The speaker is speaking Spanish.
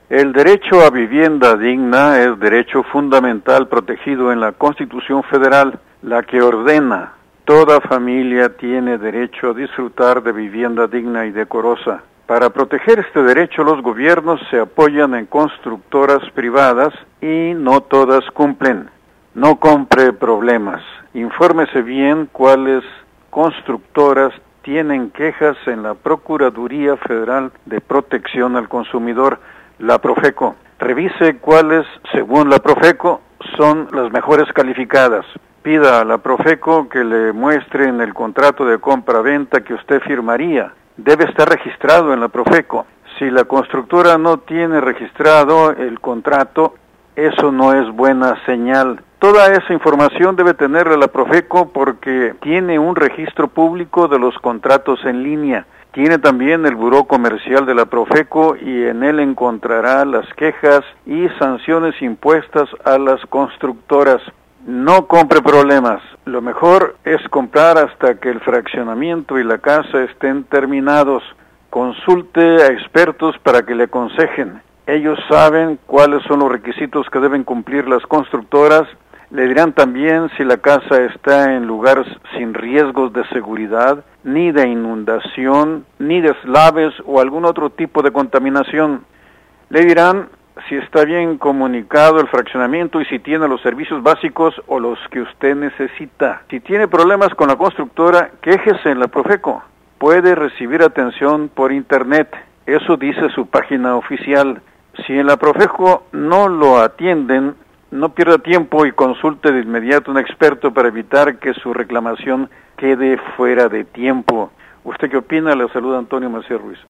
El derecho a vivienda digna es derecho fundamental protegido en la Constitución Federal, la que ordena: toda familia tiene derecho a disfrutar de vivienda digna y decorosa. Para proteger este derecho, los gobiernos se apoyan en constructoras privadas y no todas cumplen. No compre problemas. Infórmese bien cuáles constructoras tienen quejas en la Procuraduría Federal de Protección al Consumidor, la Profeco. Revise cuáles, según la Profeco, son las mejores calificadas. Pida a la Profeco que le muestre en el contrato de compra-venta que usted firmaría. Debe estar registrado en la Profeco. Si la constructora no tiene registrado el contrato, eso no es buena señal. Toda esa información debe tenerla la Profeco porque tiene un registro público de los contratos en línea. Tiene también el buró comercial de la Profeco y en él encontrará las quejas y sanciones impuestas a las constructoras. No compre problemas. Lo mejor es comprar hasta que el fraccionamiento y la casa estén terminados. Consulte a expertos para que le aconsejen. Ellos saben cuáles son los requisitos que deben cumplir las constructoras. Le dirán también si la casa está en lugares sin riesgos de seguridad, ni de inundación, ni de deslaves o algún otro tipo de contaminación. Le dirán si está bien comunicado el fraccionamiento y si tiene los servicios básicos o los que usted necesita. Si tiene problemas con la constructora, quéjese en la Profeco. Puede recibir atención por internet. Eso dice su página oficial. Si en la Profeco no lo atienden, no pierda tiempo y consulte de inmediato a un experto para evitar que su reclamación quede fuera de tiempo. ¿Usted qué opina? Le saluda Antonio Macías Ruiz.